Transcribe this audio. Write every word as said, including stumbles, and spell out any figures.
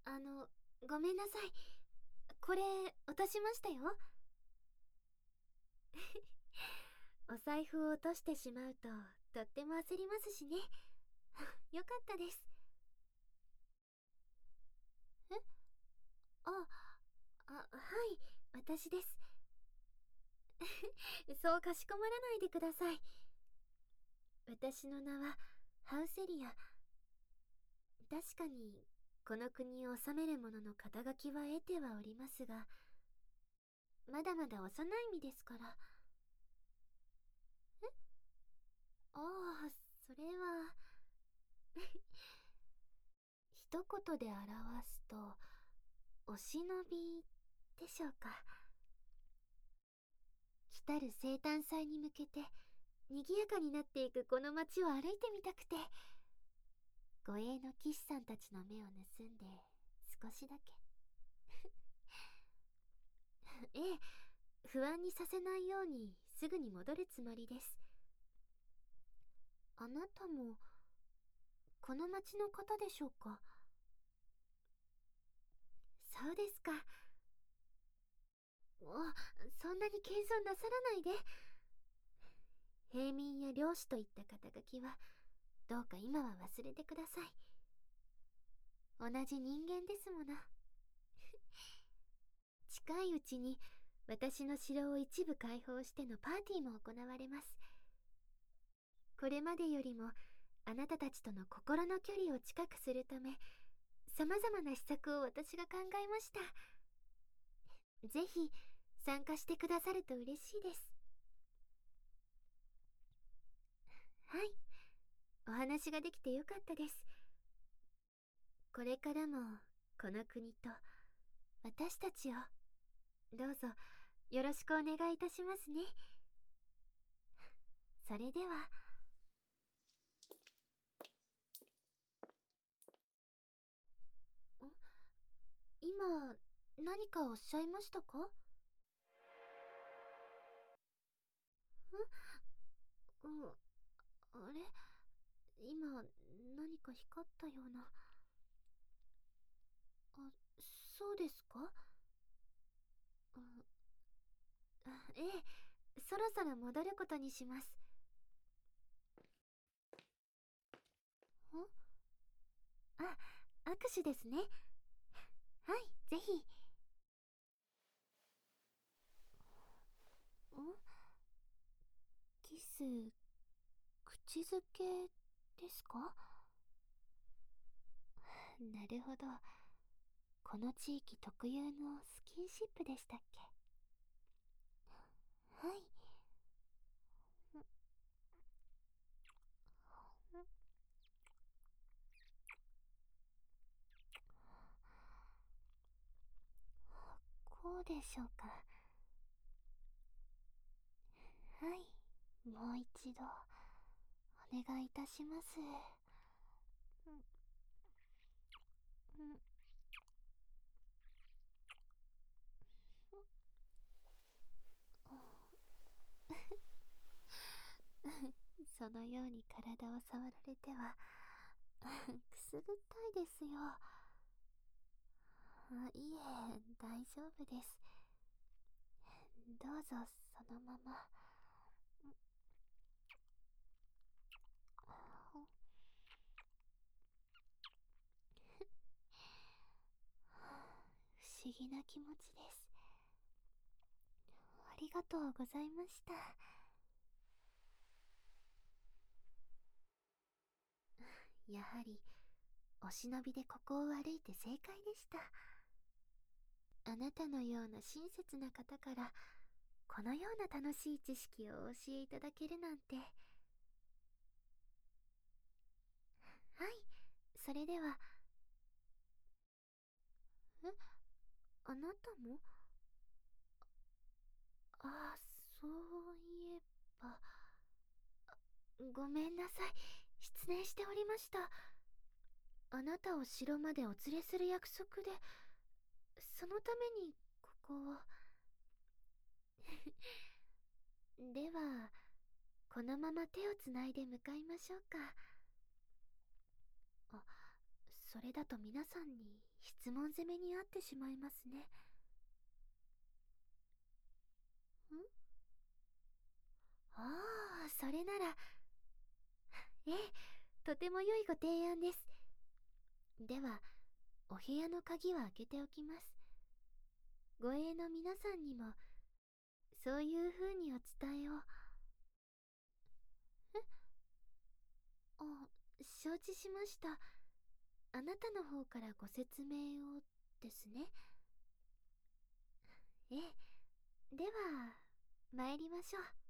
あの、ごめんなさい。これ、落としましたよ。お財布を落としてしまうと、とっても焦りますしね。よかったです。えあ、あ、はい、私です。そうかしこまらないでください。私の名は、ハウセリア。確かに、この国を治める者の肩書きは得てはおりますが、まだまだ幼い身ですから。えああ、それは一言で表すと、お忍びでしょうか。来たる生誕祭に向けて、賑やかになっていくこの街を歩いてみたくて、護衛の騎士さんたちの目を盗んで、少しだけ。ええ、不安にさせないようにすぐに戻るつもりです。あなたも、この町の方でしょうか？そうですか。お、そんなに謙遜なさらないで。平民や漁師といった肩書きは、どうか今は忘れてください。同じ人間ですもの。近いうちに私の城を一部開放してのパーティーも行われます。これまでよりもあなたたちとの心の距離を近くするため、様々な施策を私が考えました。ぜひ参加してくださると嬉しいです。はい、お話ができてよかったです。これからもこの国と私たちをどうぞよろしくお願いいたしますね。それでは。今何かおっしゃいましたか？んうん、あれ、今何か光ったような。あ、そうですか？うん、あ、ええ、そろそろ戻ることにします。んあ、握手ですね。はい、ぜひ。んキス、口づけですか？なるほど。この地域特有のスキンシップでしたっけ？はい。こうでしょうか？はい、もう一度お願いいたします。うん、うん、そのように体を触られてはくすぐったいですよ。あ、いえ、大丈夫です。どうぞそのまま。不思議な気持ちです。ありがとうございました。やはりお忍びでここを歩いて正解でした。あなたのような親切な方からこのような楽しい知識をお教えいただけるなんて。はい、それでは。え、あなたも？あ、そういえば。ごめんなさい、失念しておりました。あなたを城までお連れする約束で、そのためにここを。ではこのまま手をつないで向かいましょうか。あ、 それだと皆さんに質問攻めにあってしまいますね。んああ、それなら、ええ、とても良いご提案です。では、お部屋の鍵は開けておきます。護衛の皆さんにも、そういう風にお伝えを。えあ、承知しました。あなたの方からご説明をですね。ええ、では、参りましょう。